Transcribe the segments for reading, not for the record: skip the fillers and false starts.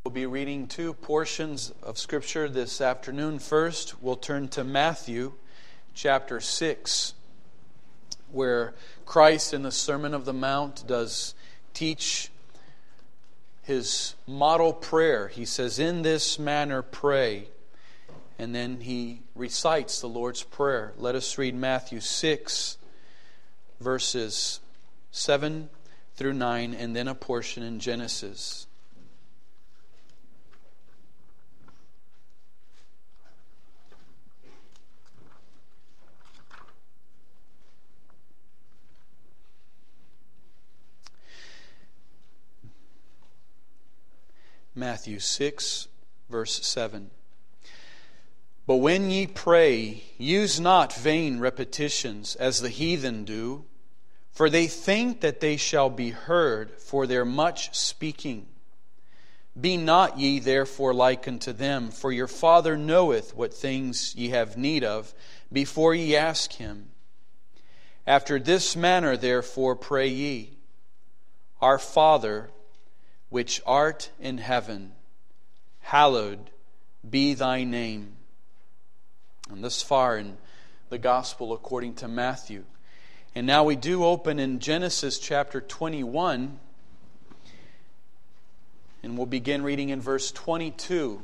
We'll be reading two portions of Scripture this afternoon. First, we'll turn to Matthew chapter 6, where Christ in the Sermon of the Mount does teach His model prayer. He says, "In this manner pray." And then He recites the Lord's Prayer. Let us read Matthew 6, verses 7 through 9, and then a portion in Genesis. Matthew 6, verse 7. "But when ye pray, use not vain repetitions, as the heathen do, for they think that they shall be heard for their much speaking. Be not ye therefore like unto them, for your Father knoweth what things ye have need of, before ye ask Him. After this manner therefore pray ye, Our Father, which art in heaven, hallowed be thy name." And thus far in the Gospel according to Matthew. And now we do open in Genesis chapter 21, and we'll begin reading in verse 22.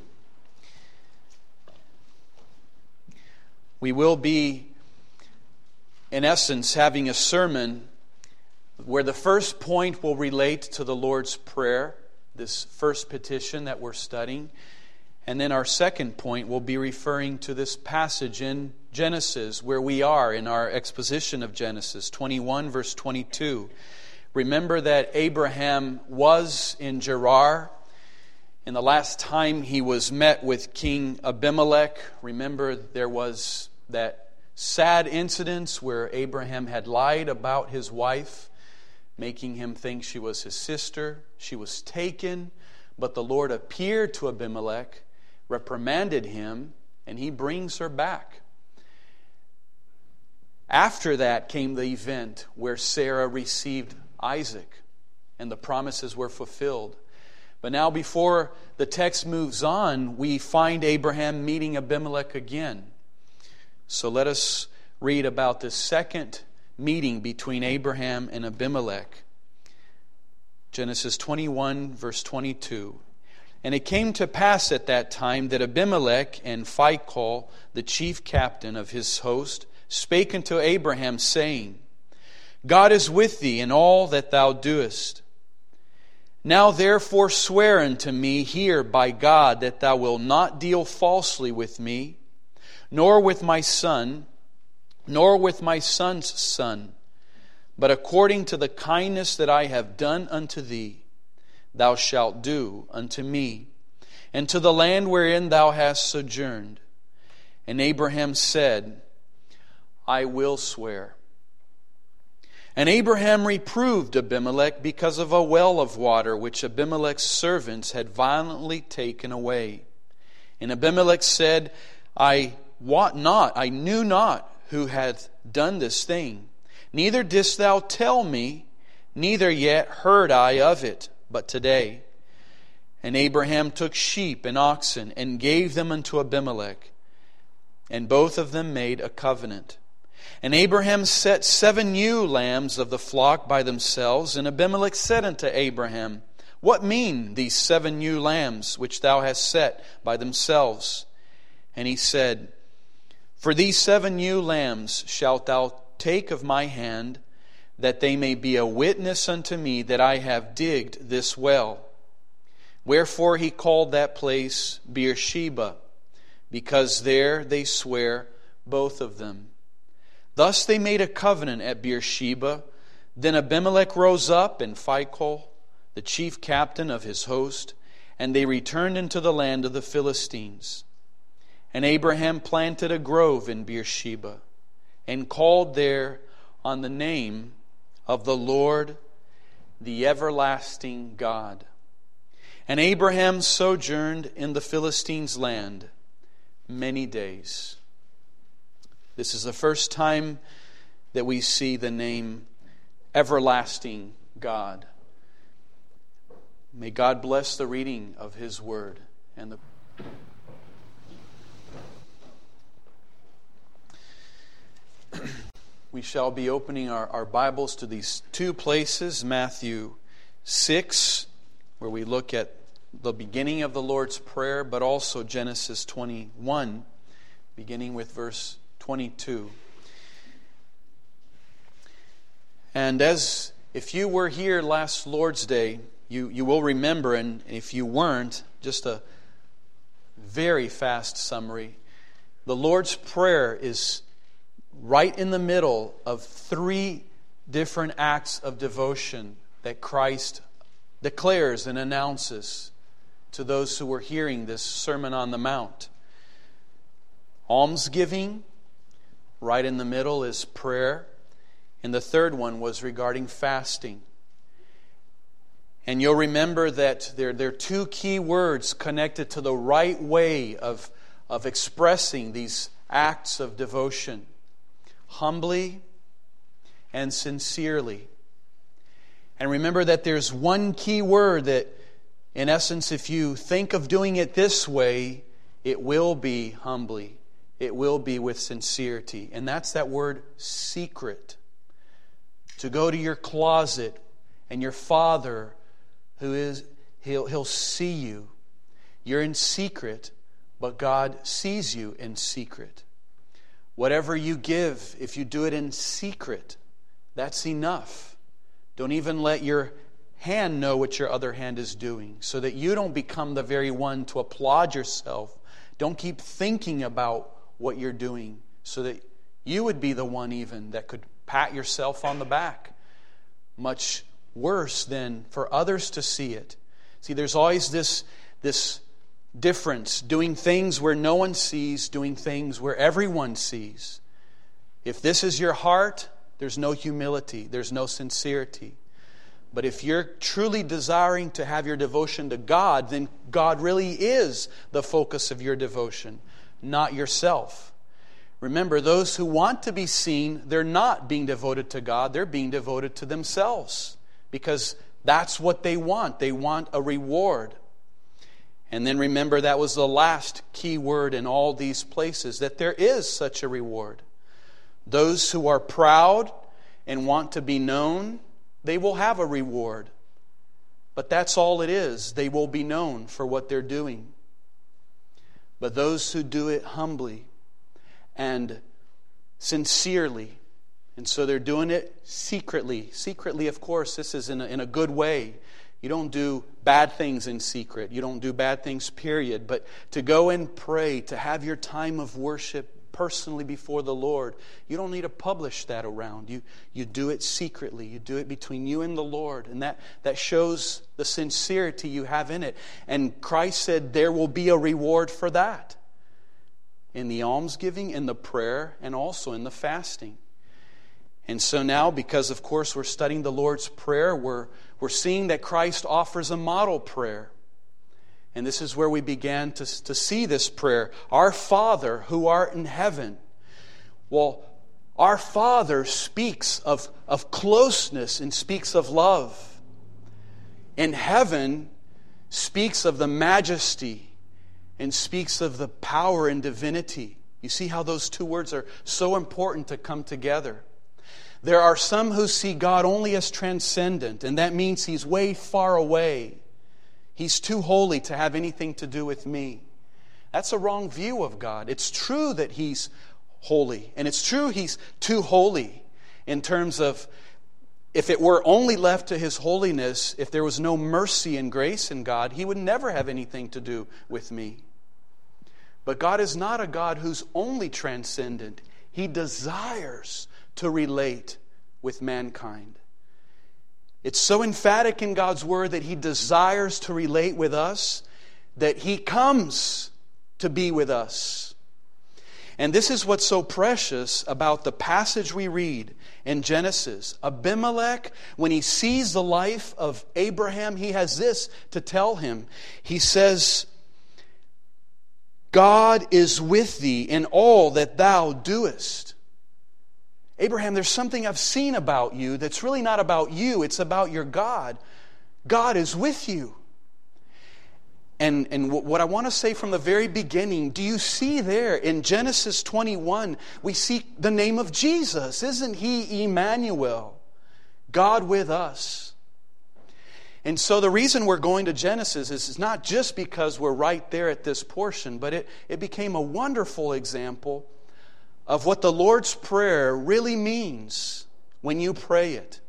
We will be, in essence, having a sermon where the first point will relate to the Lord's Prayer, this first petition that we're studying. And then our second point will be referring to this passage in Genesis, where we are in our exposition of Genesis 21, verse 22. Remember that Abraham was in Gerar, and the last time he was met with King Abimelech, remember there was that sad incident where Abraham had lied about his wife, making him think she was his sister. She was taken, but the Lord appeared to Abimelech, reprimanded him, and he brings her back. After that came the event where Sarah received Isaac, and the promises were fulfilled. But now before the text moves on, we find Abraham meeting Abimelech again. So let us read about this second meeting between Abraham and Abimelech. Genesis 21, verse 22. "And it came to pass at that time that Abimelech and Phicol, the chief captain of his host, spake unto Abraham, saying, God is with thee in all that thou doest. Now therefore swear unto me here by God that thou wilt not deal falsely with me, nor with my son, nor with my son's son, but according to the kindness that I have done unto thee, thou shalt do unto me, and to the land wherein thou hast sojourned. And Abraham said, I will swear. And Abraham reproved Abimelech because of a well of water which Abimelech's servants had violently taken away. And Abimelech said, I knew not who hath done this thing. Neither didst thou tell me, neither yet heard I of it, but today. And Abraham took sheep and oxen, and gave them unto Abimelech. And both of them made a covenant. And Abraham set 7 ewe lambs of the flock by themselves. And Abimelech said unto Abraham, What mean these 7 ewe lambs which thou hast set by themselves? And he said, For these 7 ewe lambs shalt thou take of my hand, that they may be a witness unto me that I have digged this well. Wherefore he called that place Beersheba, because there they swear both of them. Thus they made a covenant at Beersheba. Then Abimelech rose up, and Phicol, the chief captain of his host, and they returned into the land of the Philistines. And Abraham planted a grove in Beersheba, and called there on the name of the Lord, the everlasting God. And Abraham sojourned in the Philistines' land many days. This is the first time that we see the name Everlasting God. May God bless the reading of His Word and the we shall be opening our Bibles to these two places, Matthew 6, where we look at the beginning of the Lord's Prayer, but also Genesis 21, beginning with verse 22. And if you were here last Lord's Day, you will remember, and if you weren't, just a very fast summary. The Lord's Prayer is right in the middle of three different acts of devotion that Christ declares and announces to those who were hearing this Sermon on the Mount. Almsgiving, right in the middle is prayer, and the third one was regarding fasting. And you'll remember that there are two key words connected to the right way of expressing these acts of devotion: humbly and sincerely. And remember that there's one key word that, in essence, if you think of doing it this way, it will be humbly. It will be with sincerity. And that's that word secret. To go to your closet and your Father, He'll see you. You're in secret, but God sees you in secret. Whatever you give, if you do it in secret, that's enough. Don't even let your hand know what your other hand is doing, so that you don't become the very one to applaud yourself. Don't keep thinking about what you're doing, so that you would be the one even that could pat yourself on the back. Much worse than for others to see it. See, there's always this difference, doing things where no one sees, doing things where everyone sees. If this is your heart, there's no humility, there's no sincerity. But if you're truly desiring to have your devotion to God, then God really is the focus of your devotion, not yourself. Remember, those who want to be seen, they're not being devoted to God, they're being devoted to themselves, because that's what they want. They want a reward. And then remember, that was the last key word in all these places, that there is such a reward. Those who are proud and want to be known, they will have a reward. But that's all it is. They will be known for what they're doing. But those who do it humbly and sincerely, and so they're doing it secretly. Secretly, of course, this is in a good way. You don't do bad things in secret. You don't do bad things, period. But to go and pray, to have your time of worship personally before the Lord, you don't need to publish that around. You do it secretly. You do it between you and the Lord. And that shows the sincerity you have in it. And Christ said there will be a reward for that. In the almsgiving, in the prayer, and also in the fasting. And so now, because of course we're studying the Lord's Prayer, we're seeing that Christ offers a model prayer. And this is where we began to see this prayer. Our Father who art in heaven. Well, our Father speaks of closeness and speaks of love. In heaven speaks of the majesty and speaks of the power and divinity. You see how those two words are so important to come together. There are some who see God only as transcendent, and that means He's way far away. He's too holy to have anything to do with me. That's a wrong view of God. It's true that He's holy, and it's true He's too holy in terms of, if it were only left to His holiness, if there was no mercy and grace in God, He would never have anything to do with me. But God is not a God who's only transcendent. He desires to relate with mankind. It's so emphatic in God's Word that He desires to relate with us, that He comes to be with us. And this is what's so precious about the passage we read in Genesis. Abimelech, when he sees the life of Abraham, he has this to tell him. He says, God is with thee in all that thou doest. Abraham, there's something I've seen about you that's really not about you. It's about your God. God is with you. And what I want to say from the very beginning, do you see there in Genesis 21, we see the name of Jesus. Isn't He Emmanuel, God with us? And so the reason we're going to Genesis is not just because we're right there at this portion, but it became a wonderful example of what the Lord's Prayer really means when you pray it.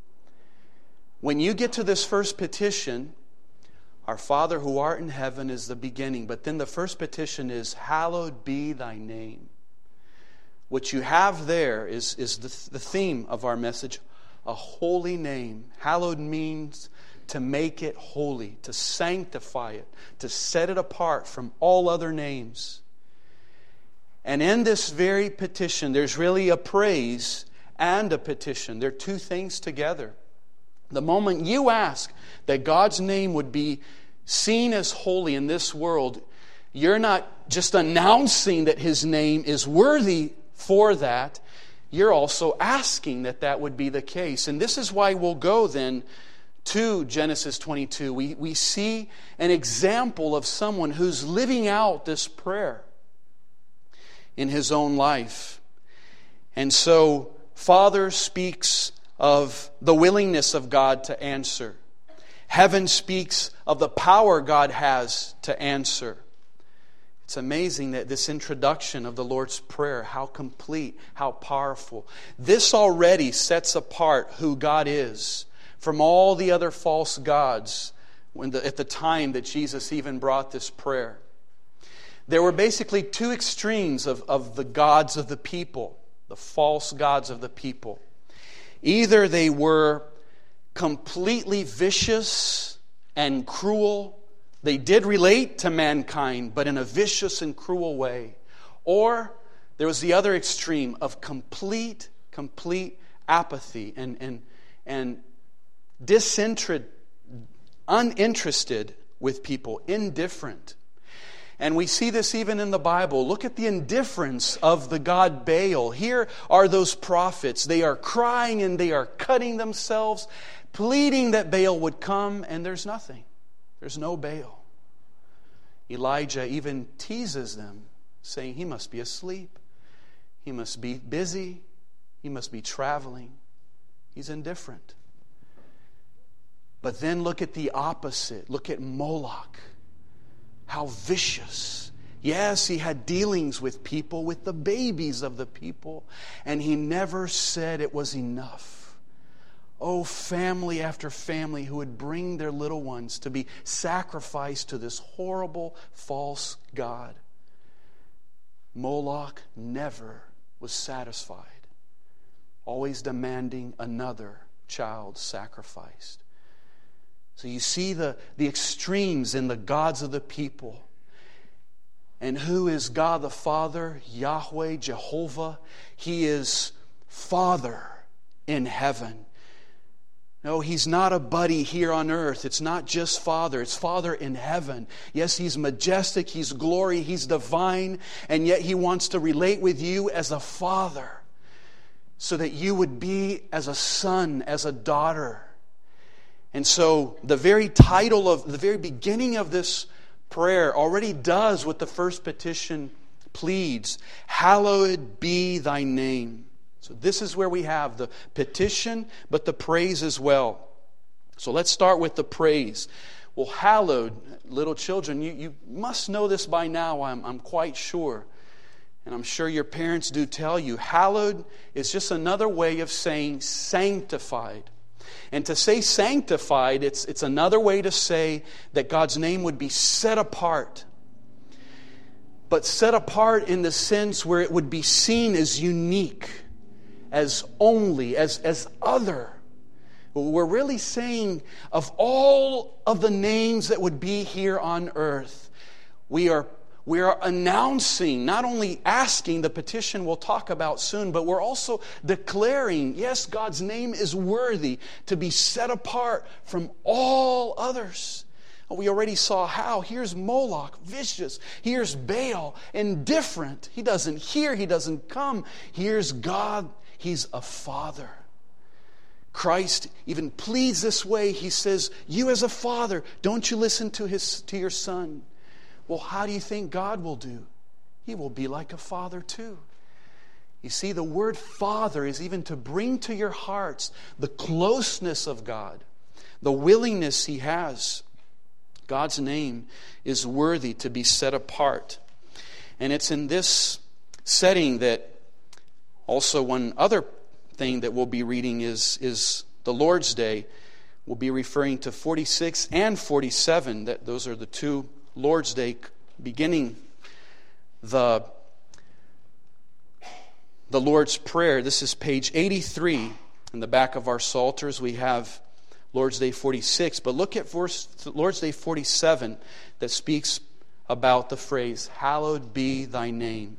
When you get to this first petition, our Father who art in heaven is the beginning. But then the first petition is, hallowed be thy name. What you have there is the theme of our message, a holy name. Hallowed means to make it holy, to sanctify it, to set it apart from all other names. And in this very petition, there's really a praise and a petition. They're two things together. The moment you ask that God's name would be seen as holy in this world, you're not just announcing that His name is worthy for that. You're also asking that that would be the case. And this is why we'll go then to Genesis 22. We see an example of someone who's living out this prayer in his own life. And so, Father speaks of the willingness of God to answer. Heaven speaks of the power God has to answer. It's amazing that this introduction of the Lord's Prayer, how complete, how powerful. This already sets apart who God is from all the other false gods at the time that Jesus even brought this prayer. There were basically two extremes of the gods of the people, the false gods of the people. Either they were completely vicious and cruel. They did relate to mankind, but in a vicious and cruel way. Or there was the other extreme of complete apathy and uninterested with people, indifferent. And we see this even in the Bible. Look at the indifference of the god Baal. Here are those prophets. They are crying and they are cutting themselves, pleading that Baal would come, and there's nothing. There's no Baal. Elijah even teases them, saying he must be asleep. He must be busy. He must be traveling. He's indifferent. But then look at the opposite. Look at Moloch. How vicious. Yes, he had dealings with people, with the babies of the people, and he never said it was enough. Oh, family after family who would bring their little ones to be sacrificed to this horrible false god. Moloch never was satisfied, always demanding another child sacrificed. So you see the extremes in the gods of the people. And who is God the Father? Yahweh, Jehovah. He is Father in heaven. No, He's not a buddy here on earth. It's not just Father. It's Father in heaven. Yes, He's majestic. He's glory. He's divine. And yet He wants to relate with you as a father, so that you would be as a son, as a daughter. And so the very title of the very beginning of this prayer already does what the first petition pleads. Hallowed be thy name. So this is where we have the petition, but the praise as well. So let's start with the praise. Well, hallowed, little children, you must know this by now, I'm quite sure. And I'm sure your parents do tell you. Hallowed is just another way of saying sanctified. And to say sanctified, it's another way to say that God's name would be set apart. But set apart in the sense where it would be seen as unique, as only, as other. We're really saying of all of the names that would be here on earth, we are announcing, not only asking, the petition we'll talk about soon, but we're also declaring, yes, God's name is worthy to be set apart from all others. We already saw how. Here's Moloch, vicious. Here's Baal, indifferent. He doesn't hear, he doesn't come. Here's God, He's a Father. Christ even pleads this way. He says, you as a father, don't you listen to your son? Well, how do you think God will do? He will be like a father too. You see, the word Father is even to bring to your hearts the closeness of God, the willingness He has. God's name is worthy to be set apart. And it's in this setting that also one other thing that we'll be reading is the Lord's Day. We'll be referring to 46 and 47. Those are the two Lord's Day beginning the Lord's Prayer. This is page 83 in the back of our Psalters. We have Lord's Day 46, but look at Lord's Day 47 that speaks about the phrase, hallowed be thy name.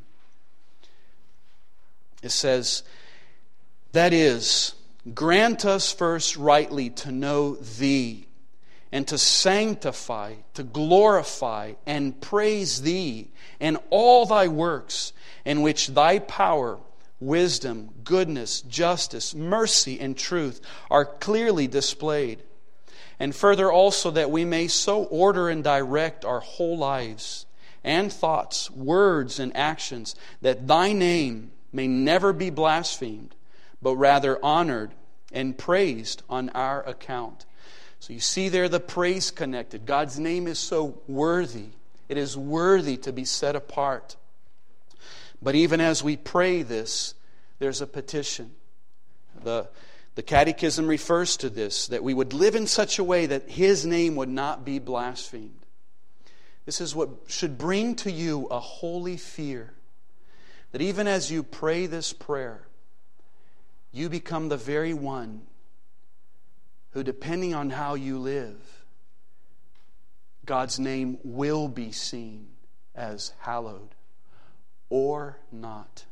It says, that is, grant us first rightly to know thee, and to sanctify, to glorify, and praise thee, and all thy works, in which thy power, wisdom, goodness, justice, mercy, and truth are clearly displayed. And further also that we may so order and direct our whole lives and thoughts, words, and actions, that thy name may never be blasphemed, but rather honored and praised on our account. So you see there the praise connected. God's name is so worthy. It is worthy to be set apart. But even as we pray this, there's a petition. The Catechism refers to this, that we would live in such a way that His name would not be blasphemed. This is what should bring to you a holy fear, that even as you pray this prayer, you become the very one who, depending on how you live, God's name will be seen as hallowed or not.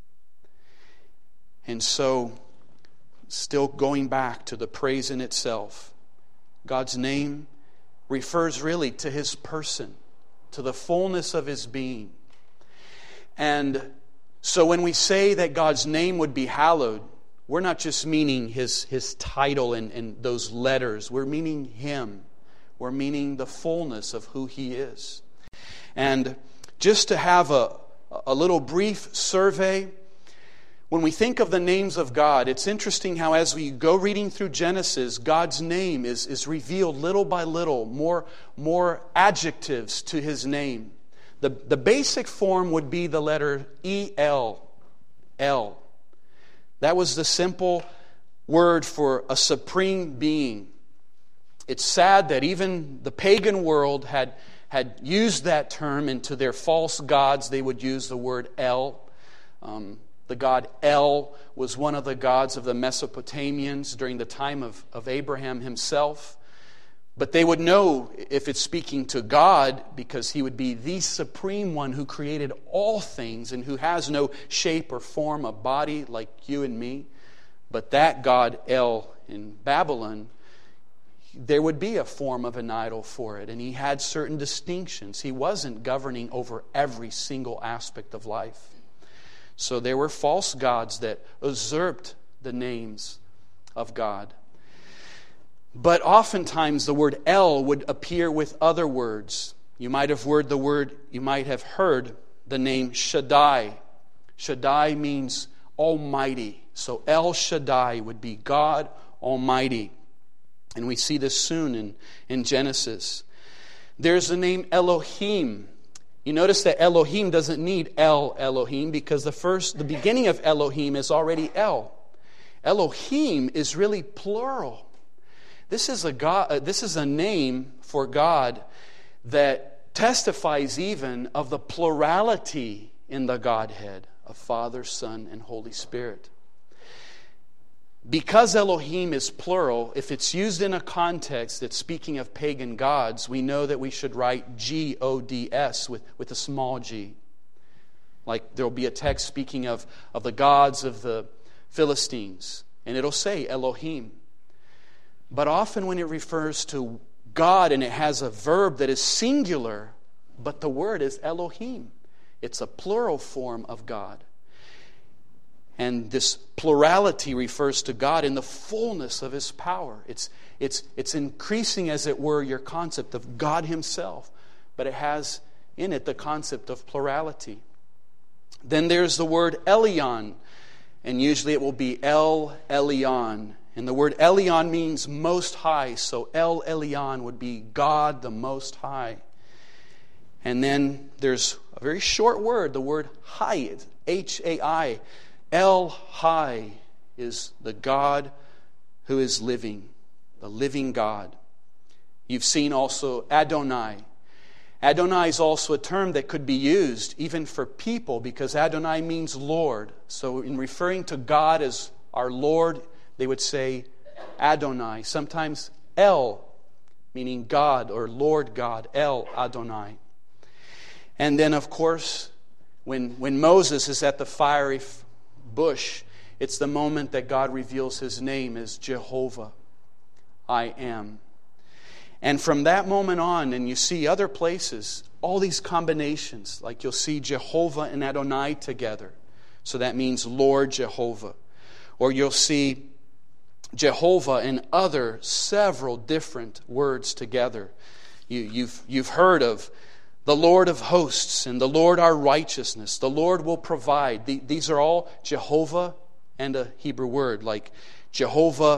And so, still going back to the praise in itself, God's name refers really to His person, to the fullness of His being. And so when we say that God's name would be hallowed, we're not just meaning His title and those letters. We're meaning Him. We're meaning the fullness of who He is. And just to have a little brief survey, when we think of the names of God, it's interesting how as we go reading through Genesis, God's name is revealed little by little, more adjectives to His name. The basic form would be the letter E-L, El. That was the simple word for a supreme being. It's sad that even the pagan world had used that term, and to their false gods they would use the word El. The god El was one of the gods of the Mesopotamians during the time of Abraham himself. But they would know if it's speaking to God, because He would be the supreme one who created all things and who has no shape or form of body like you and me. But that god El in Babylon, there would be a form of an idol for it, and he had certain distinctions. He wasn't governing over every single aspect of life. So there were false gods that usurped the names of God. But oftentimes the word El would appear with other words. You might have heard the name Shaddai. Shaddai means Almighty. So El Shaddai would be God Almighty. And we see this soon in Genesis. There's the name Elohim. You notice that Elohim doesn't need El Elohim, because the beginning of Elohim is already El. Elohim is really plural. This is a name for God that testifies even of the plurality in the Godhead of Father, Son, and Holy Spirit. Because Elohim is plural, if it's used in a context that's speaking of pagan gods, we know that we should write G-O-D-S with a small g. Like there will be a text speaking of the gods of the Philistines, and it'll say Elohim. But often when it refers to God and it has a verb that is singular, but the word is Elohim, it's a plural form of God. And this plurality refers to God in the fullness of His power. It's increasing, as it were, your concept of God Himself, but it has in it the concept of plurality. Then there's the word Elyon, and usually it will be El Elyon. And the word Elyon means most high, so El Elyon would be God the Most High. And then there's a very short word, the word Hai, H-A-I. El Hai is the God who is living, the living God. You've seen also Adonai. Adonai is also a term that could be used even for people because Adonai means Lord. So in referring to God as our Lord, they would say Adonai. Sometimes El, meaning God or Lord God, El Adonai. And then, of course, when Moses is at the fiery bush, it's the moment that God reveals His name as Jehovah, I am. And from that moment on, and you see other places, all these combinations, like you'll see Jehovah and Adonai together. So that means Lord Jehovah. Or you'll see Jehovah and other several different words together. You've heard of the Lord of hosts and the Lord our righteousness. The Lord will provide. These are all Jehovah and a Hebrew word, like Jehovah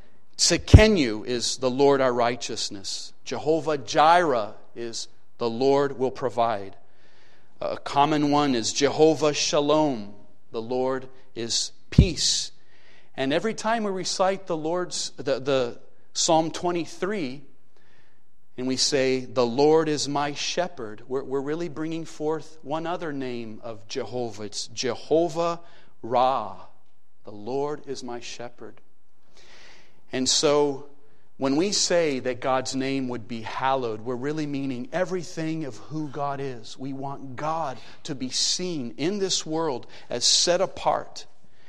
Tsidkenu is the Lord our righteousness. Jehovah Jireh is the Lord will provide. A common one is Jehovah Shalom. The Lord is peace. And every time we recite the Psalm 23, and we say, the Lord is my shepherd, we're really bringing forth one other name of Jehovah. It's Jehovah Ra. The Lord is my shepherd. And so, when we say that God's name would be hallowed, we're really meaning everything of who God is. We want God to be seen in this world as set apart,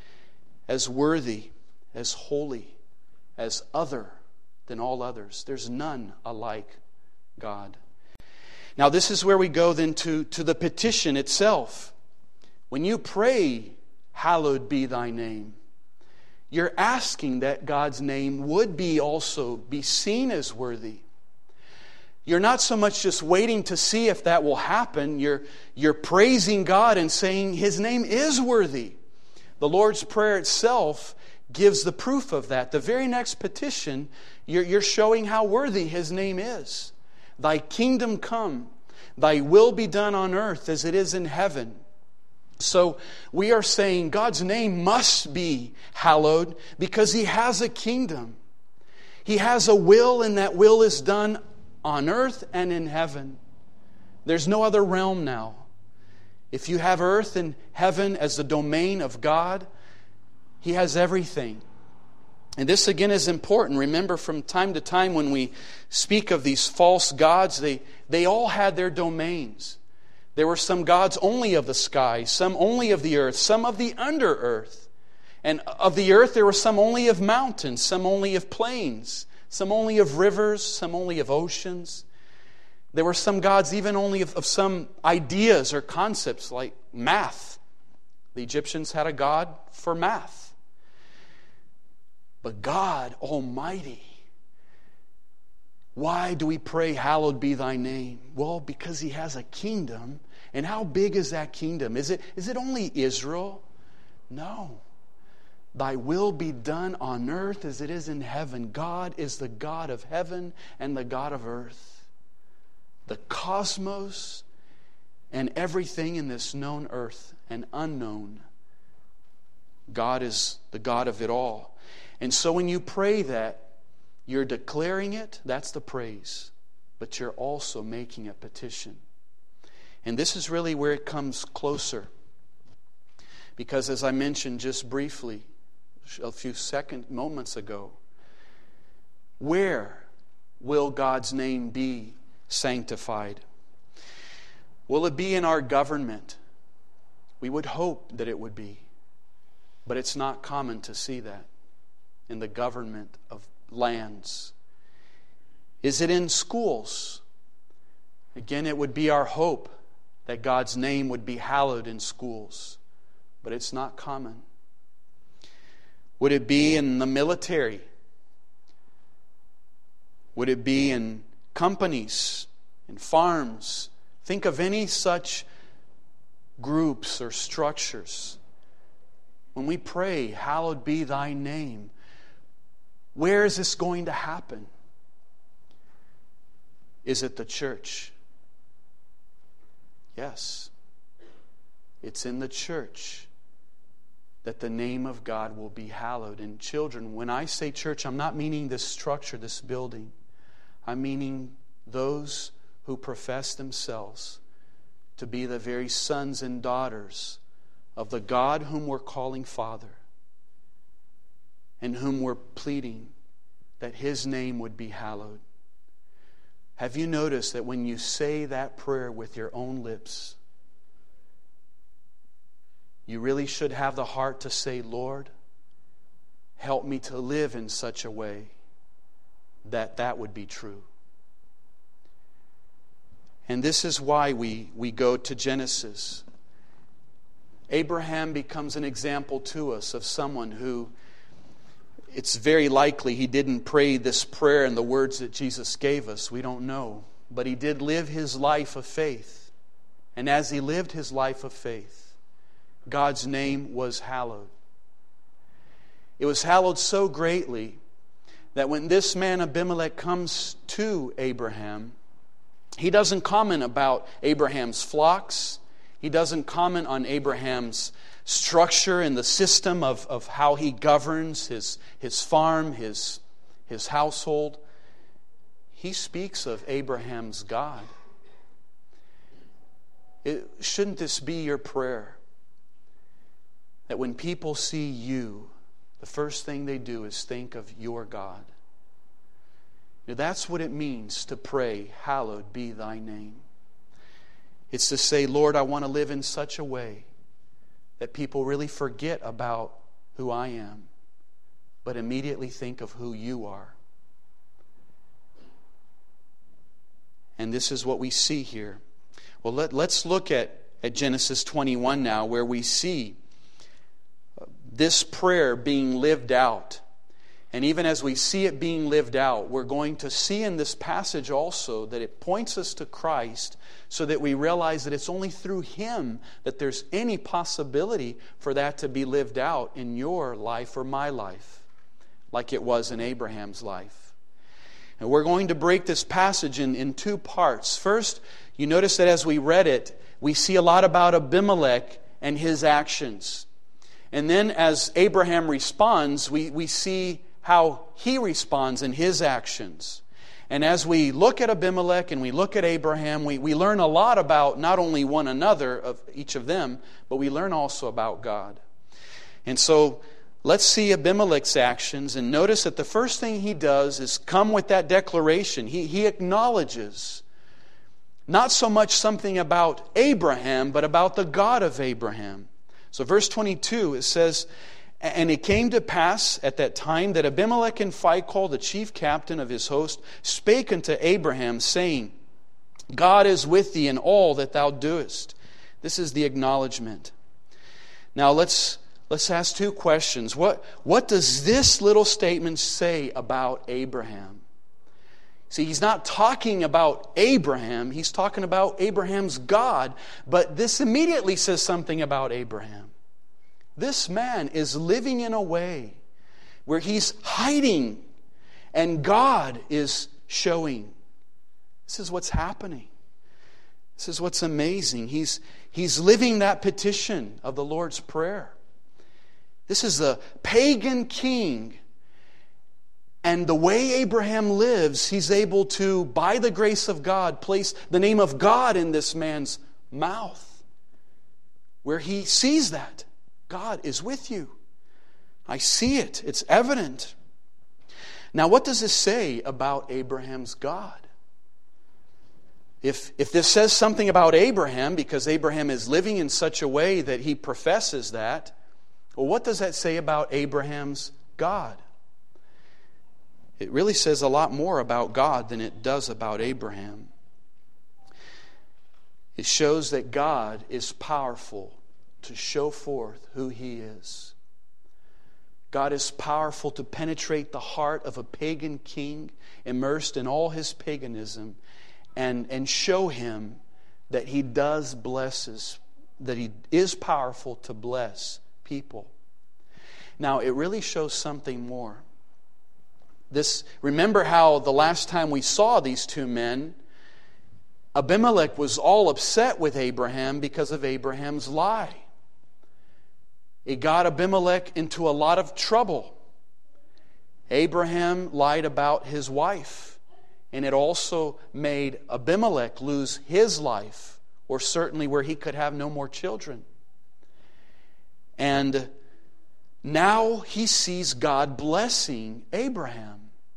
as worthy, as holy, as other than all others. There's none alike God. Now, this is where we go then to the petition itself. When you pray, hallowed be thy name, you're asking that God's name would also be seen as worthy. You're not so much just waiting to see if that will happen. You're praising God and saying His name is worthy. The Lord's Prayer itself gives the proof of that. The very next petition, you're showing how worthy His name is. Thy kingdom come, thy will be done on earth as it is in heaven. So we are saying God's name must be hallowed because He has a kingdom. He has a will, and that will is done on earth and in heaven. There's no other realm now. If you have earth and heaven as the domain of God, He has everything. And this again is important. Remember, from time to time when we speak of these false gods, they all had their domains. There were some gods only of the sky, some only of the earth, some of the under earth. And of the earth there were some only of mountains, some only of plains, some only of rivers, some only of oceans. There were some gods even only of some ideas or concepts like math. The Egyptians had a god for math. But God Almighty, why do we pray, hallowed be thy name? Well, because He has a kingdom. And how big is that kingdom? Is it only Israel? No. Thy will be done on earth as it is in heaven. God is the God of heaven and the God of earth. The cosmos and everything in this known earth and unknown. God is the God of it all. And so when you pray that, you're declaring it, that's the praise. But you're also making a petition. And this is really where it comes closer. Because as I mentioned just briefly, a few moments ago, where will God's name be sanctified? Will it be in our government? We would hope that it would be. But it's not common to see that in the government of lands. Is it in schools? Again, it would be our hope that God's name would be hallowed in schools. But it's not common. Would it be in the military? Would it be in companies, in farms? Think of any such groups or structures. When we pray, hallowed be thy name, where is this going to happen? Is it the church? Yes. It's in the church that the name of God will be hallowed. And children, when I say church, I'm not meaning this structure, this building. I'm meaning those who profess themselves to be the very sons and daughters of the God whom we're calling Father, and whom we're pleading that His name would be hallowed. Have you noticed that when you say that prayer with your own lips, you really should have the heart to say, Lord, help me to live in such a way that that would be true. And this is why we go to Genesis. Abraham becomes an example to us of someone who, it's very likely he didn't pray this prayer in the words that Jesus gave us. We don't know. But he did live his life of faith. And as he lived his life of faith, God's name was hallowed. It was hallowed so greatly that when this man Abimelech comes to Abraham, he doesn't comment about Abraham's flocks. He doesn't comment on Abraham's structure and the system of how he governs his farm, his household. He speaks of Abraham's God. Shouldn't this be your prayer? That when people see you, the first thing they do is think of your God. Now, that's what it means to pray, hallowed be thy name. It's to say, Lord, I want to live in such a way that people really forget about who I am, but immediately think of who you are. And this is what we see here. Well, let's look at Genesis 21 now, where we see this prayer being lived out. And even as we see it being lived out, we're going to see in this passage also that it points us to Christ, so that we realize that it's only through Him that there's any possibility for that to be lived out in your life or my life, like it was in Abraham's life. And we're going to break this passage in two parts. First, you notice that as we read it, we see a lot about Abimelech and his actions. And then as Abraham responds, we see how he responds in his actions. And as we look at Abimelech and we look at Abraham, we learn a lot about not only one another, of each of them, but we learn also about God. And so let's see Abimelech's actions, and notice that the first thing he does is come with that declaration. He acknowledges not so much something about Abraham, but about the God of Abraham. So verse 22, it says, "And it came to pass at that time that Abimelech and Phicol, the chief captain of his host, spake unto Abraham, saying, God is with thee in all that thou doest." This is the acknowledgement. Now let's ask two questions. What does this little statement say about Abraham? See, he's not talking about Abraham, he's talking about Abraham's God, but this immediately says something about Abraham. This man is living in a way where he's hiding and God is showing. This is what's happening. This is what's amazing. He's living that petition of the Lord's Prayer. This is a pagan king. And the way Abraham lives, he's able to, by the grace of God, place the name of God in this man's mouth, where he sees that God is with you. I see it. It's evident. Now, what does this say about Abraham's God? If this says something about Abraham, because Abraham is living in such a way that he professes that, well, what does that say about Abraham's God? It really says a lot more about God than it does about Abraham. It shows that God is powerful to show forth who He is. God is powerful to penetrate the heart of a pagan king immersed in all his paganism and show him that he does blesses, that he is powerful to bless people. Now, it really shows something more. Remember how the last time we saw these two men, Abimelech was all upset with Abraham because of Abraham's lie. It got Abimelech into a lot of trouble. Abraham lied about his wife, and it also made Abimelech lose his life, or certainly where he could have no more children. And now he sees God blessing Abraham.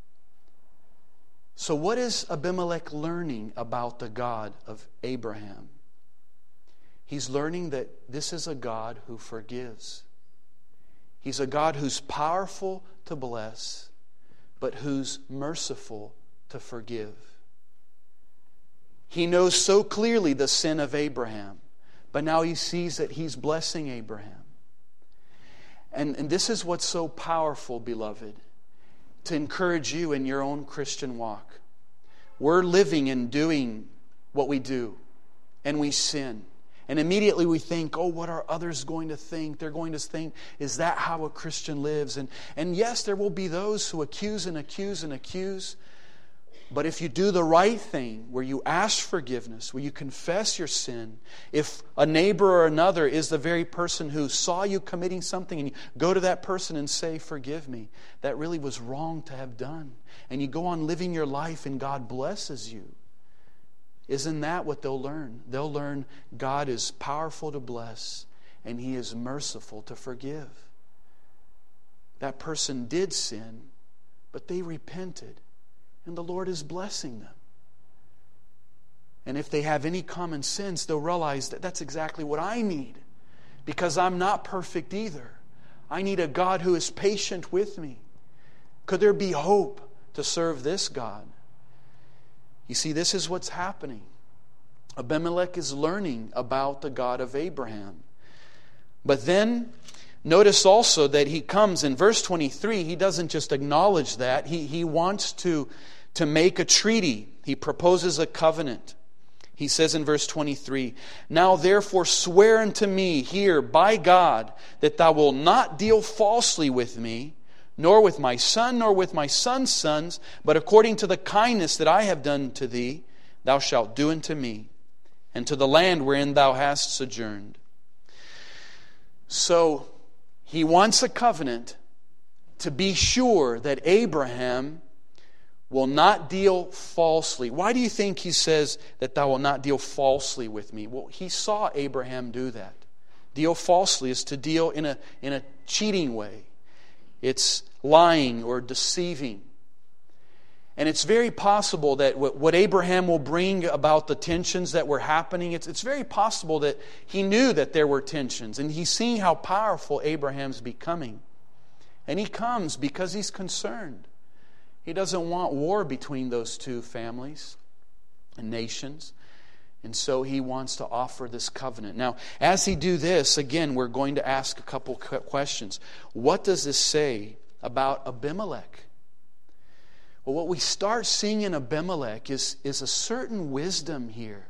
So what is Abimelech learning about the God of Abraham? He's learning that this is a God who forgives. He's a God who's powerful to bless, but who's merciful to forgive. He knows so clearly the sin of Abraham, but now he sees that he's blessing Abraham. And this is what's so powerful, beloved, to encourage you in your own Christian walk. We're living and doing what we do, and we sin. And immediately we think, oh, what are others going to think? They're going to think, is that how a Christian lives? And yes, there will be those who accuse and accuse and accuse. But if you do the right thing, where you ask forgiveness, where you confess your sin, if a neighbor or another is the very person who saw you committing something, and you go to that person and say, forgive me, that really was wrong to have done. And you go on living your life and God blesses you. Isn't that what they'll learn? They'll learn God is powerful to bless and He is merciful to forgive. That person did sin, but they repented, and the Lord is blessing them. And if they have any common sense, they'll realize that that's exactly what I need, because I'm not perfect either. I need a God who is patient with me. Could there be hope to serve this God? You see, this is what's happening. Abimelech is learning about the God of Abraham. But then, notice also that he comes in verse 23, he doesn't just acknowledge that. He wants to make a treaty. He proposes a covenant. He says in verse 23, now therefore swear unto me here by God that thou wilt not deal falsely with me, nor with my son, nor with my son's sons, but according to the kindness that I have done to thee, thou shalt do unto me, and to the land wherein thou hast sojourned. So, he wants a covenant to be sure that Abraham will not deal falsely. Why do you think he says that thou wilt not deal falsely with me? Well, he saw Abraham do that. Deal falsely is to deal in a cheating way. It's lying or deceiving. And it's very possible that what Abraham will bring about the tensions that were happening, it's very possible that he knew that there were tensions. And he's seeing how powerful Abraham's becoming. And he comes because he's concerned. He doesn't want war between those two families and nations. And so he wants to offer this covenant. Now, as he do this, again, we're going to ask a couple questions. What does this say about Abimelech? Well, what we start seeing in Abimelech is a certain wisdom here.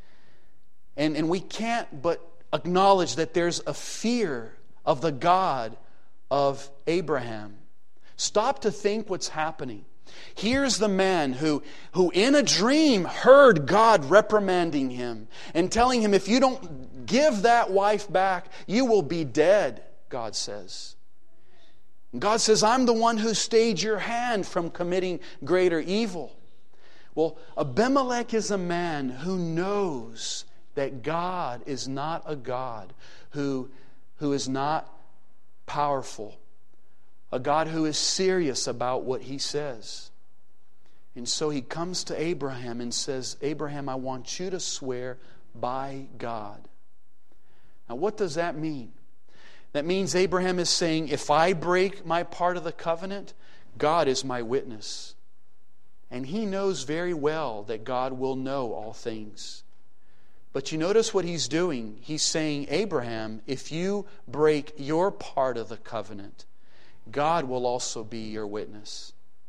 And we can't but acknowledge that there's a fear of the God of Abraham. Stop to think what's happening. Here's the man who in a dream heard God reprimanding him and telling him, if you don't give that wife back, you will be dead, God says. And God says, I'm the one who stayed your hand from committing greater evil. Well, Abimelech is a man who knows that God is not a God who is not powerful. A God who is serious about what He says. And so he comes to Abraham and says, Abraham, I want you to swear by God. Now, what does that mean? That means Abraham is saying, if I break my part of the covenant, God is my witness. And he knows very well that God will know all things. But you notice what he's doing. He's saying, Abraham, if you break your part of the covenant, God will also be your witness.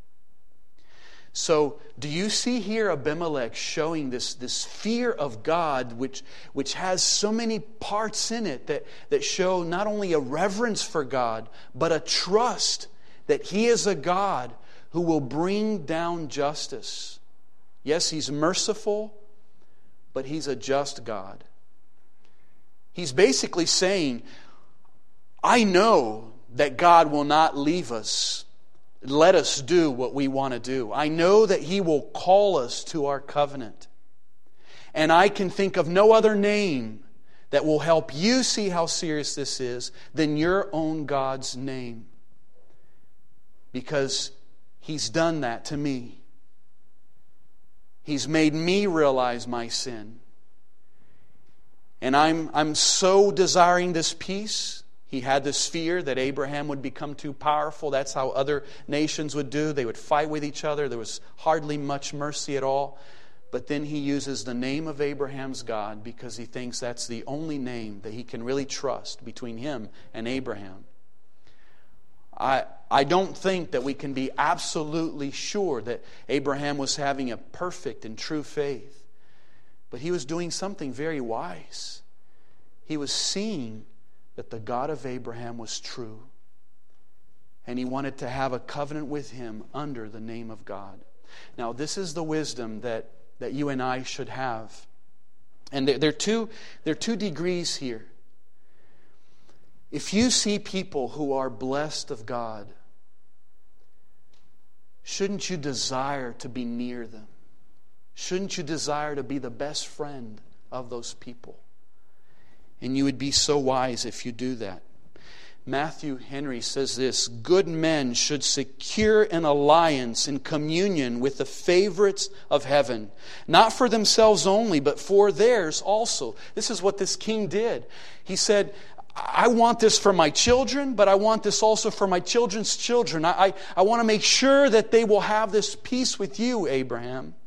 So, do you see here Abimelech showing this fear of God, which has so many parts in it that show not only a reverence for God, but a trust that He is a God who will bring down justice. Yes, He's merciful, but He's a just God. He's basically saying, I know that God will not leave us. Let us do what we want to do. I know that He will call us to our covenant. And I can think of no other name that will help you see how serious this is than your own God's name. Because He's done that to me. He's made me realize my sin. And I'm so desiring this peace. He had this fear that Abraham would become too powerful. That's how other nations would do. They would fight with each other. There was hardly much mercy at all. But then he uses the name of Abraham's God because he thinks that's the only name that he can really trust between him and Abraham. I don't think that we can be absolutely sure that Abraham was having a perfect and true faith. But he was doing something very wise. He was seeing that the God of Abraham was true. And he wanted to have a covenant with Him under the name of God. Now, this is the wisdom that you and I should have. And there are two degrees here. If you see people who are blessed of God, shouldn't you desire to be near them? Shouldn't you desire to be the best friend of those people? And you would be so wise if you do that. Matthew Henry says this: good men should secure an alliance in communion with the favorites of heaven, not for themselves only, but for theirs also. This is what this king did. He said, I want this for my children, but I want this also for my children's children. I want to make sure that they will have this peace with you, Abraham.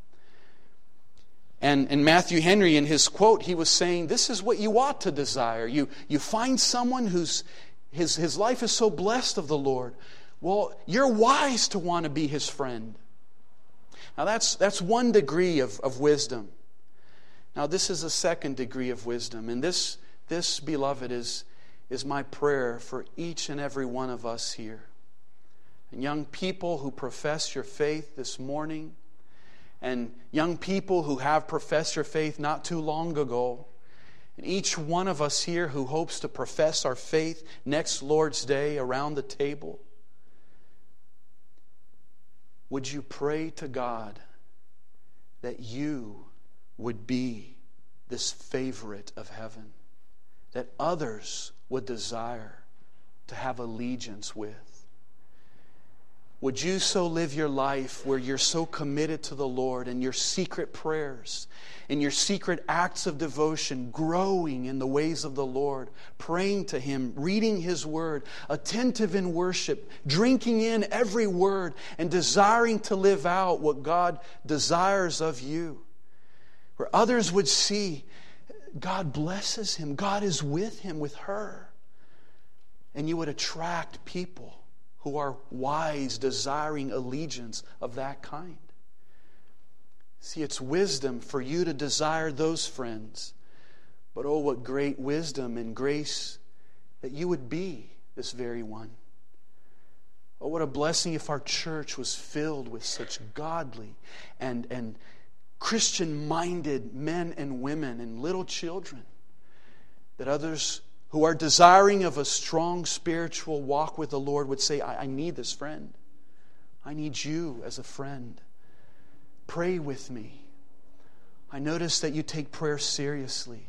And Matthew Henry, in his quote, he was saying, this is what you ought to desire. You find someone whose his life is so blessed of the Lord. Well, you're wise to want to be his friend. Now that's one degree of wisdom. Now this is a second degree of wisdom. And this, beloved, is my prayer for each and every one of us here. And young people who profess your faith this morning, and young people who have professed your faith not too long ago, and each one of us here who hopes to profess our faith next Lord's Day around the table, would you pray to God that you would be this favorite of heaven, that others would desire to have allegiance with? Would you so live your life where you're so committed to the Lord, and your secret prayers and your secret acts of devotion, growing in the ways of the Lord, praying to Him, reading His Word, attentive in worship, drinking in every word, and desiring to live out what God desires of you, where others would see God blesses him, God is with him, with her, and you would attract people who are wise, desiring allegiance of that kind. See, it's wisdom for you to desire those friends. But oh, what great wisdom and grace that you would be this very one. Oh, what a blessing if our church was filled with such godly and Christian-minded men and women and little children, that others who are desiring of a strong spiritual walk with the Lord would say, I need this friend. I need you as a friend. Pray with me. I notice that you take prayer seriously.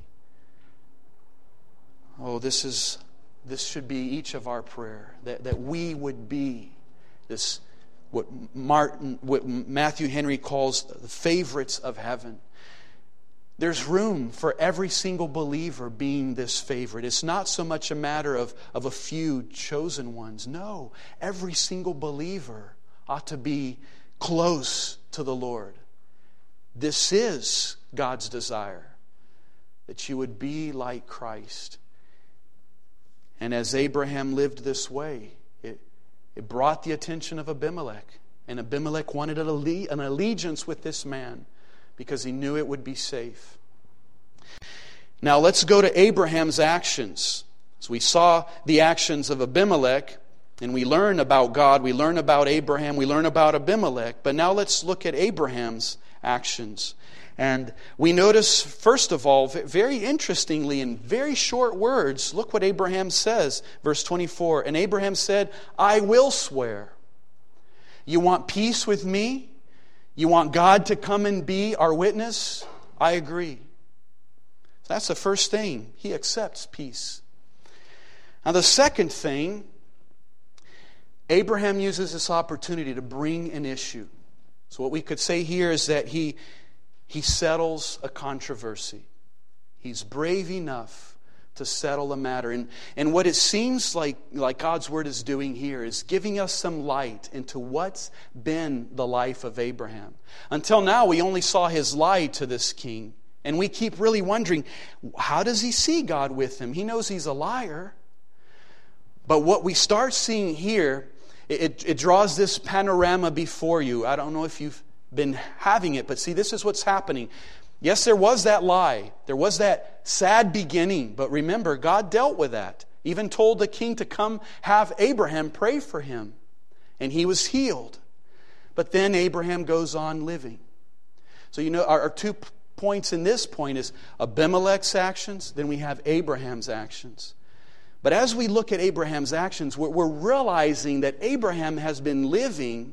Oh, this should be each of our prayer, that we would be this, what Matthew Henry calls the favorites of heaven. There's room for every single believer being this favorite. It's not so much a matter of a few chosen ones. No, every single believer ought to be close to the Lord. This is God's desire, that you would be like Christ. And as Abraham lived this way, It brought the attention of Abimelech. And Abimelech wanted an allegiance with this man because he knew it would be safe. Now let's go to Abraham's actions. So we saw the actions of Abimelech, and we learn about God, we learn about Abraham, we learn about Abimelech. But now let's look at Abraham's actions. And we notice, first of all, very interestingly, in very short words, look what Abraham says, verse 24. And Abraham said, I will swear. You want peace with me? You want God to come and be our witness? I agree. That's the first thing. He accepts peace. Now the second thing, Abraham uses this opportunity to bring an issue. So what we could say here is that he settles a controversy. He's brave enough to settle a matter. And what it seems like God's Word is doing here is giving us some light into what's been the life of Abraham. Until now, we only saw his lie to this king. And we keep really wondering, how does he see God with him? He knows he's a liar. But what we start seeing here, it draws this panorama before you. I don't know if you've been having it, but see, this is what's happening. Yes, there was that lie. There was that sad beginning. But remember, God dealt with that. Even told the king to come have Abraham pray for him. And he was healed. But then Abraham goes on living. So our 2 points in this point is Abimelech's actions, then we have Abraham's actions. But as we look at Abraham's actions, we're realizing that Abraham has been living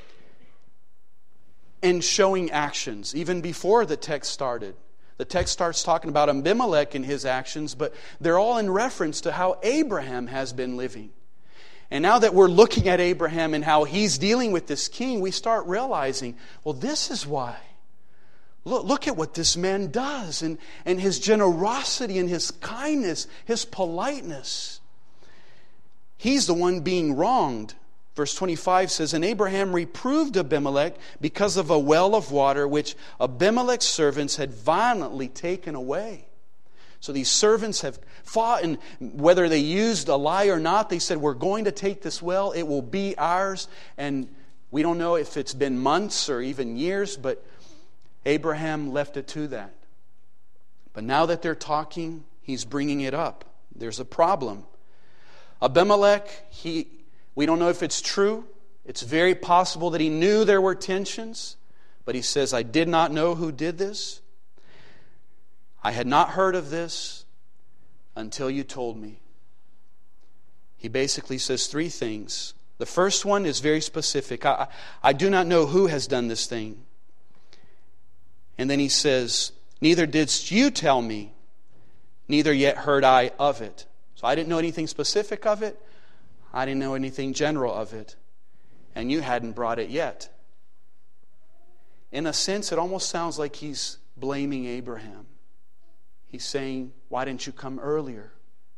and showing actions, even before the text started. The text starts talking about Abimelech and his actions, but they're all in reference to how Abraham has been living. And now that we're looking at Abraham and how he's dealing with this king, we start realizing, well, this is why. Look at what this man does, and his generosity and his kindness, his politeness. He's the one being wronged. Verse 25 says, And Abraham reproved Abimelech because of a well of water which Abimelech's servants had violently taken away. So these servants have fought, and whether they used a lie or not, they said, we're going to take this well, it will be ours. And we don't know if it's been months or even years, but Abraham left it to that. But now that they're talking, he's bringing it up. There's a problem. Abimelech, we don't know if it's true. It's very possible that he knew there were tensions. But he says, I did not know who did this. I had not heard of this until you told me. He basically says 3 things. The first one is very specific. I do not know who has done this thing. And then he says, neither didst you tell me, neither yet heard I of it. So I didn't know anything specific of it. I didn't know anything general of it. And you hadn't brought it yet. In a sense, it almost sounds like he's blaming Abraham. He's saying, why didn't you come earlier?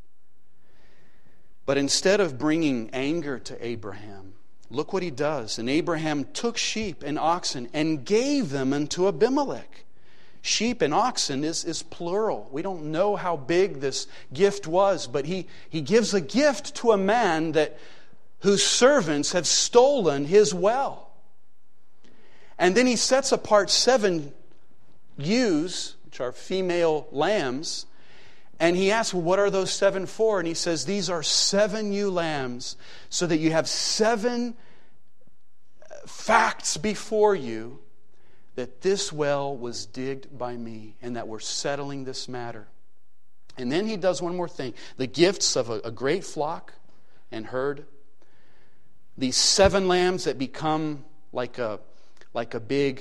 But instead of bringing anger to Abraham, look what he does. And Abraham took sheep and oxen and gave them unto Abimelech. Sheep and oxen is plural. We don't know how big this gift was, but he gives a gift to a man whose servants have stolen his well. And then he sets apart 7 ewes, which are female lambs, and he asks, well, what are those 7 for? And he says, these are 7 ewe lambs, so that you have 7 facts before you that this well was digged by me and that we're settling this matter. And then he does one more thing. The gifts of a great flock and herd. These 7 lambs that become like a big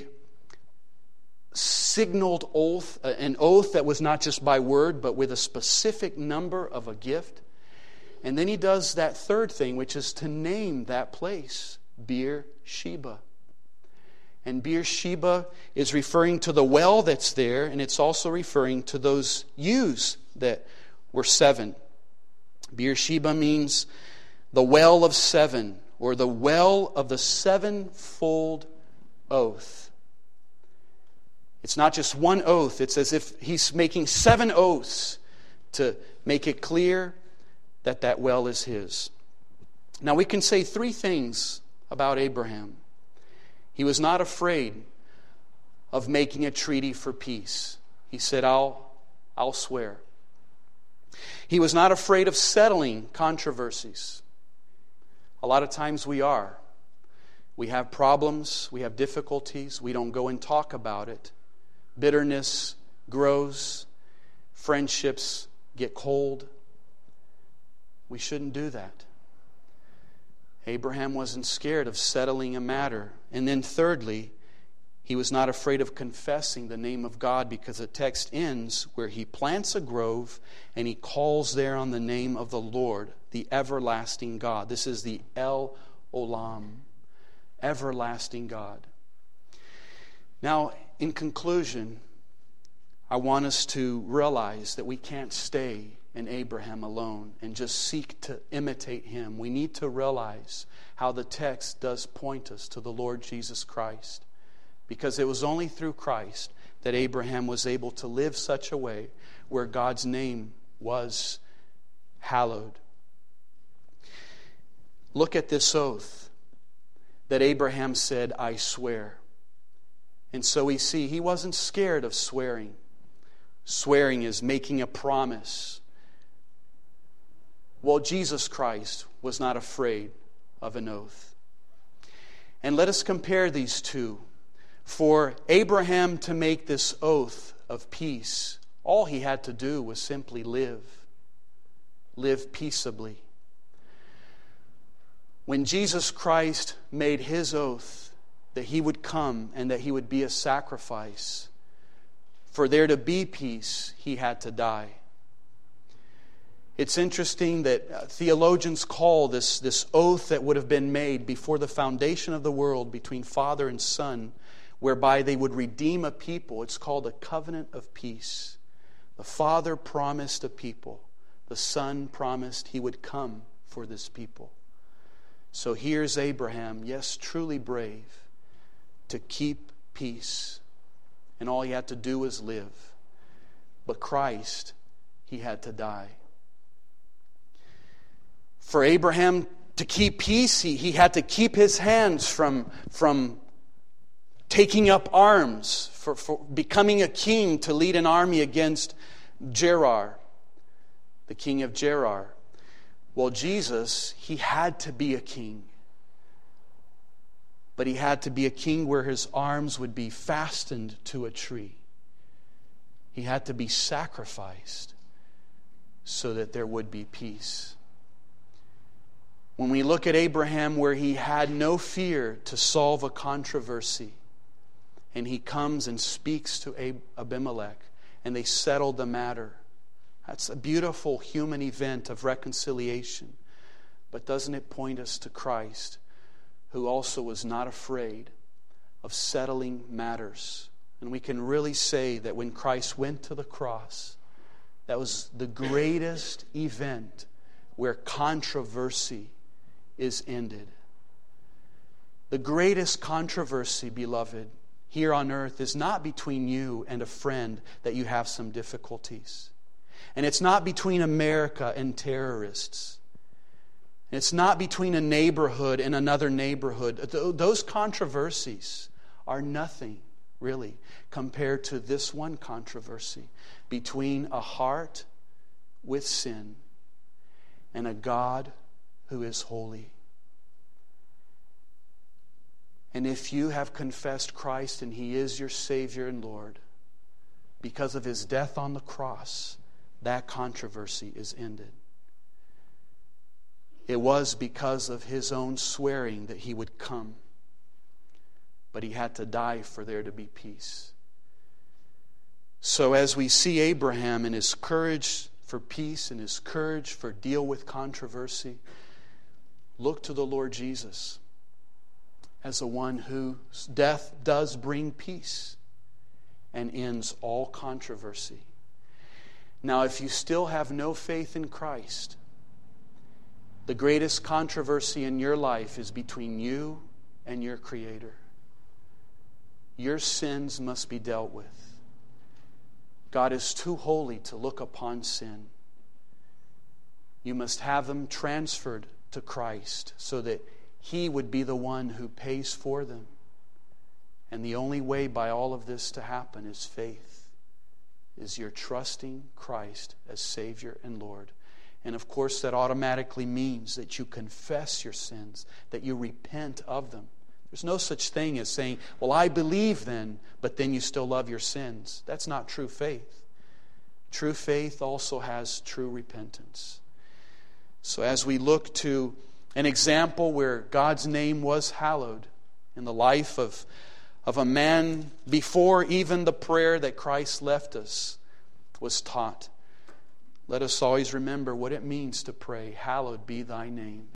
signaled oath, an oath that was not just by word, but with a specific number of a gift. And then he does that 3rd thing, which is to name that place, Beersheba. And Beersheba is referring to the well that's there, and it's also referring to those ewes that were 7. Beersheba means the well of 7, or the well of the 7-fold oath. It's not just one oath. It's as if he's making 7 oaths to make it clear that well is his. Now we can say three things about Abraham. He was not afraid of making a treaty for peace. He said, I'll swear. He was not afraid of settling controversies. A lot of times we are. We have problems, we have difficulties, we don't go and talk about it. Bitterness grows, friendships get cold. We shouldn't do that. Abraham wasn't scared of settling a matter. And then thirdly, he was not afraid of confessing the name of God, because the text ends where he plants a grove and he calls there on the name of the Lord, the everlasting God. This is the El Olam, everlasting God. Now, in conclusion, I want us to realize that we can't stay in Abraham alone and just seek to imitate him. We need to realize how the text does point us to the Lord Jesus Christ. Because it was only through Christ that Abraham was able to live such a way where God's name was hallowed. Look at this oath that Abraham said, I swear. And so we see he wasn't scared of swearing. Swearing is making a promise. Well, Jesus Christ was not afraid of an oath. And let us compare these two. For Abraham to make this oath of peace, all he had to do was simply live peaceably. When Jesus Christ made his oath that he would come and that he would be a sacrifice, for there to be peace, he had to die. It's interesting that theologians call this oath that would have been made before the foundation of the world between Father and Son, whereby they would redeem a people. It's called a covenant of peace. The Father promised a people. The Son promised he would come for this people. So here's Abraham, yes, truly brave, to keep peace. And all he had to do was live. But Christ, he had to die. For Abraham to keep peace, he had to keep his hands from taking up arms, for becoming a king to lead an army against Gerar, the king of Gerar. Well, Jesus, he had to be a king. But he had to be a king where his arms would be fastened to a tree. He had to be sacrificed so that there would be peace. When we look at Abraham, where he had no fear to solve a controversy, and he comes and speaks to Abimelech, and they settle the matter. That's a beautiful human event of reconciliation. But doesn't it point us to Christ, who also was not afraid of settling matters? And we can really say that when Christ went to the cross, that was the greatest event where controversy is ended. The greatest controversy, beloved, here on earth is not between you and a friend that you have some difficulties. And it's not between America and terrorists. It's not between a neighborhood and another neighborhood. Those controversies are nothing, really, compared to this one controversy between a heart with sin and a God who is holy. And if you have confessed Christ and He is your Savior and Lord, because of His death on the cross, that controversy is ended. It was because of His own swearing that He would come. But He had to die for there to be peace. So as we see Abraham and his courage for peace and his courage for deal with controversy, look to the Lord Jesus as the one whose death does bring peace and ends all controversy. Now, if you still have no faith in Christ, the greatest controversy in your life is between you and your Creator. Your sins must be dealt with. God is too holy to look upon sin. You must have them transferred to Christ so that He would be the one who pays for them. And the only way by all of this to happen is faith, is your trusting Christ as Savior and Lord. And of course that automatically means that you confess your sins, that you repent of them. There's no such thing as saying, well, I believe then, but then you still love your sins. That's not true faith. True faith also has true repentance. So as we look to an example where God's name was hallowed in the life of a man before even the prayer that Christ left us was taught, let us always remember what it means to pray, hallowed be thy name.